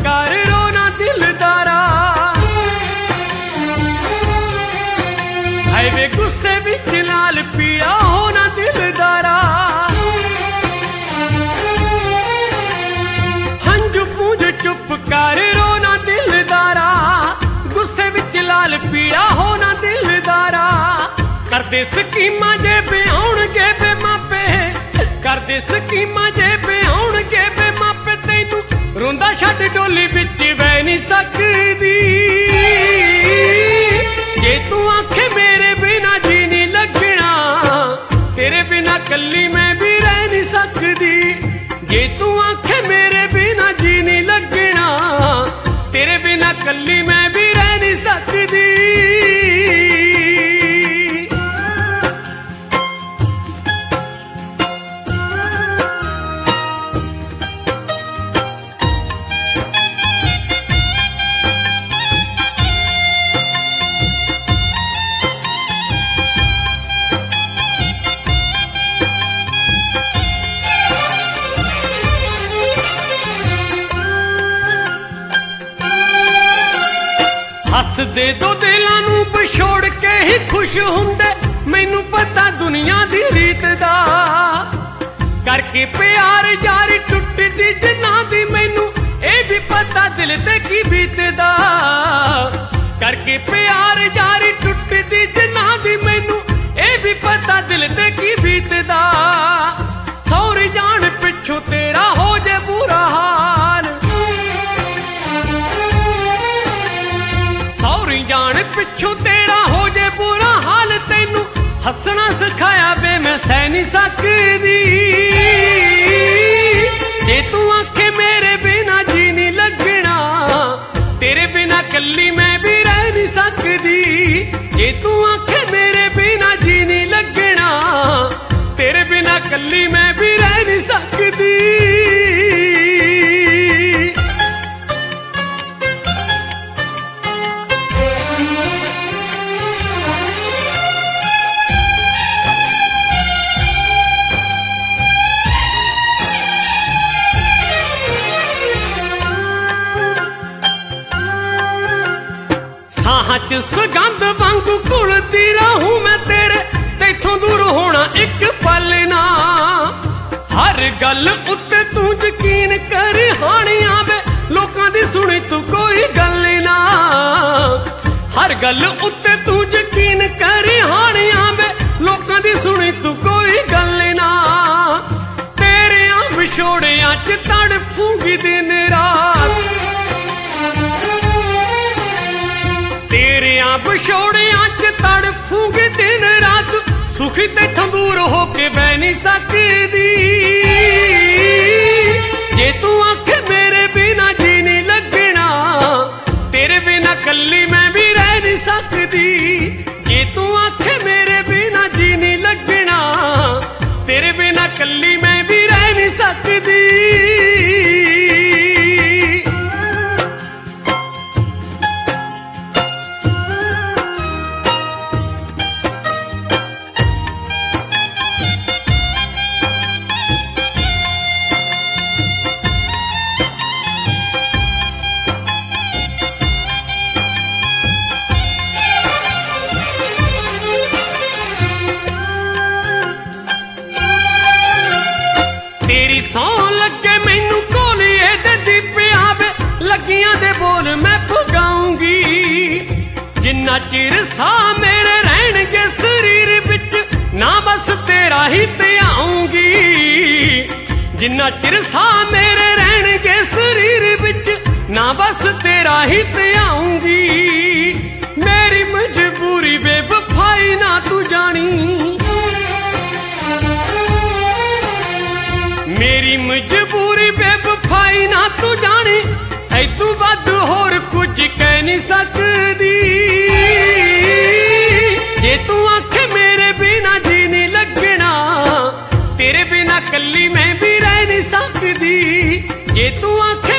कर रोना दिलदारा। हाय वे गुस्से विच लाल पीड़ा होना दिलदारा। हंझू पूंझ चुप कर रोना दिलदारा। गुस्से विच लाल पीड़ा होना दिलदारा। करदे स्कीमां जे ब्याउणगे बे मापे। करदे स्कीमां जे ब्याउणगे बे मापे। तैनू रोंदा छड्ड डोली विच बह नहीं सकदी। जे तू आखे मेरे बिना जी नहीं लगना। तेरे बिना कल्ली मैं भी रह नहीं सकदी। जे तू आखे मेरे बिना जी नहीं लगना। तेरे बिना कल्ली मैं भी रह नहीं सकदी। हसदे दो दिलां नूं पछोड़ के ही खुश हुंदे। मैनू पता दुनिया दी रीत दा। करके प्यार यारी टुटदी जिन्हां दी। मैनू ए भी पता दिल ते की बीतदा। करके प्यार यारी टुटदी जिन्हां दी। मैनू ए भी पता दिल ते की बीतदा। सौरी जान पिछों तेरा हो जे बुरा हाल। जान पिछू तेरा हो जे बुरा हाल। तैनू हसना सिखाया बे मैं सह नहीं सकदी। जे तू आखे मेरे बिना जी नहीं लगना। तेरे बिना कल्ली मैं भी रह नहीं सकदी। जे तू आखे मेरे बिना जी नहीं लगना। तेरे बिना कल्ली मैं भी रह नहीं सकदी। साहां च सुगंध वांगू घुलदी रहूं मैं तेरे। तैथों दूर होना एक पल ना। हर गल उत्ते तू यकीन कर हानियां वे। लोकां दी सुनी तू कोई गल ना। हर गल उत्ते तू यकीन कर हानियां वे। लोकां दी सुनी तू कोई गल ना। तेरे विछोड़ियां च तड़फूंगी दिन रात। तेरियां विछोड़ियां च तड़फूंगी दिन रात। सुखी तैथों दूर होके बह नहीं सकदी। जे तू आखे मेरे बिना जी नहीं लगना। तेरे बिना कल्ली मैं भी रह नहीं सकदी। जे तू आखे मेरे बिना जी नहीं लगना। तेरे बिना कल्ली मैं भी रह नहीं सकदी। तेरी सौ लगे मैनू कोलिए दे दीपियां वे। लगियां दे बोल मैं पुगाऊंगी। जिन्ना चिर साह मेरे रहणगे शरीर विच। ना बस तेरा ही ते आऊंगी। जिन्ना चिर साह मेरे रहणगे शरीर विच। ना बस तेरा ही ते आऊंगी। मेरी मजबूरी बेवफाई ना तू जानी। मेरी मजबूरी बेवफाई ना तू जानी। ऐतू वध होर कुछ कह नहीं सकदी। जे तू आखे मेरे बिना जी नहीं लगना। तेरे बिना कल्ली मैं भी रह नहीं सकदी। जे तू आखे